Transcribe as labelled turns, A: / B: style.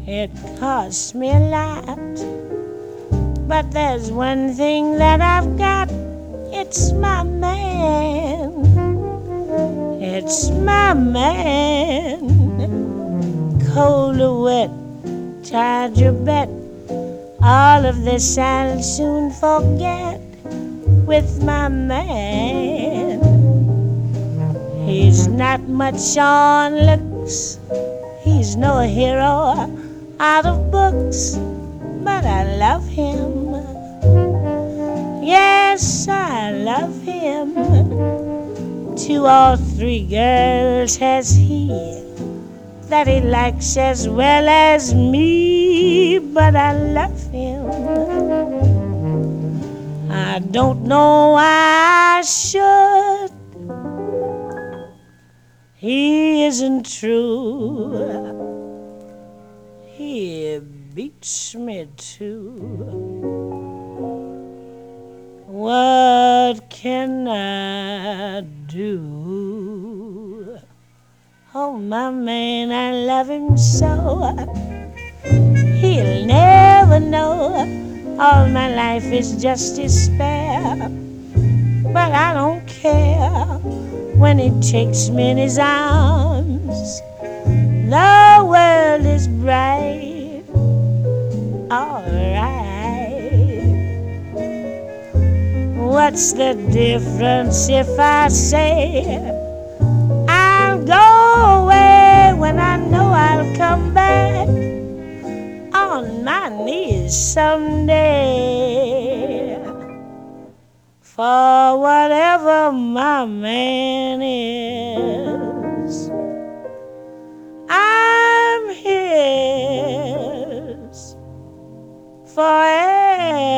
A: It costs me a lot, but there's one thing that I've got. It's my man. It's my man. Cold or wet, tied your bet. All of this I'll soon forget with my man. He's not much on looks. He's no hero out of books, but I love him. Yes, I love him. 2 or 3 girls has he that he likes as well as me, but I love him. I don't know why I should. He isn't true. He beats me too. What can I do? Oh, my man, I love him so. He'll never know all my life is just despair. But I don't care when he takes me in his arms. The world is bright, all right. What's the difference if I say I'll go away when I know I'll come back on my knees someday? For whatever my man is, I'm his forever.